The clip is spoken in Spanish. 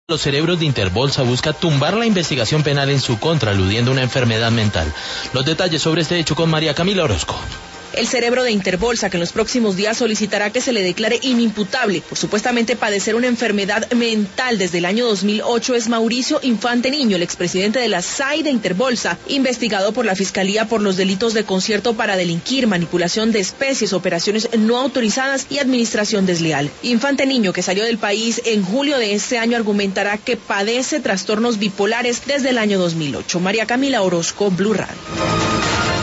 Los cerebros de Interbolsa busca tumbar la investigación penal en su contra, aludiendo a una enfermedad mental. Los detalles sobre este hecho con María Camila Orozco. El cerebro de Interbolsa, que en los próximos días solicitará que se le declare inimputable por supuestamente padecer una enfermedad mental desde el año 2008, es Mauricio Infante Niño, el expresidente de la SAI de Interbolsa, investigado por la Fiscalía por los delitos de concierto para delinquir, manipulación de especies, operaciones no autorizadas y administración desleal. Infante Niño, que salió del país en julio de este año, argumentará que padece trastornos bipolares desde el año 2008. María Camila Orozco, Blue Radio.